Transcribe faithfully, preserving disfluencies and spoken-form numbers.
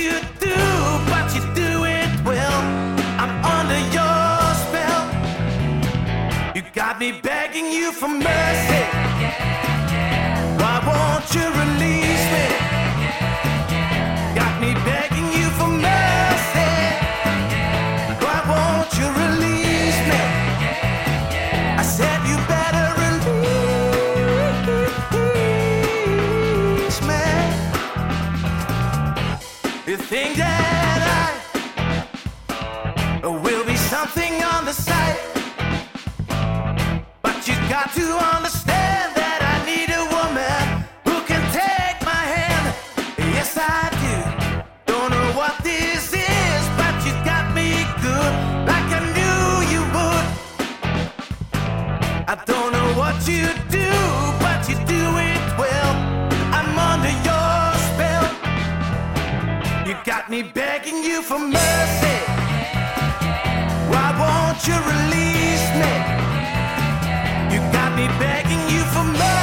you do, but you do it well. I'm under your spell. You got me begging you for mercy. Why won't you release me? Got me begging you for mercy. Why won't you release me? I said you better release me. You think that I will be something on the side, but you got to understand that I need a woman who can take my hand. Yes, I do. Don't know what this is, but you got me good, like I knew you would. I don't know what you do, but you do it well. I'm under your spell. You got me begging you for mercy. Why won't you release me? You got me begging you for mercy.